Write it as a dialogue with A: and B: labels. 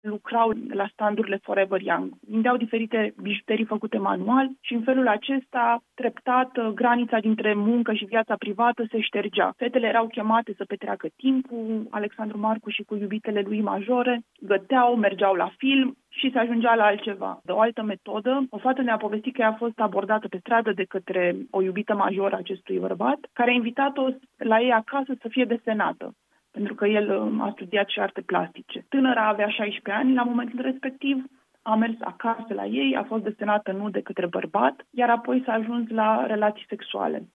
A: lucrau la standurile Forever Young. Vindeau diferite bijuterii făcute manual și în felul acesta, treptat, granița dintre muncă și viața privată se ștergea. Fetele erau chemate să petreacă timp cu Alexandru Marcu și cu iubitele lui majore, găteau, mergeau la film și se ajungea la altceva. De o altă metodă, o fată ne-a povestit că ea a fost abordată pe stradă de către o iubită majoră a acestui bărbat, care a invitat-o la ei acasă să fie desenată, pentru că el a studiat și arte plastice. Tânăra avea 16 ani la momentul respectiv, a mers acasă la ei, a fost desenată nu de către bărbat, iar apoi s-a ajuns la relații sexuale.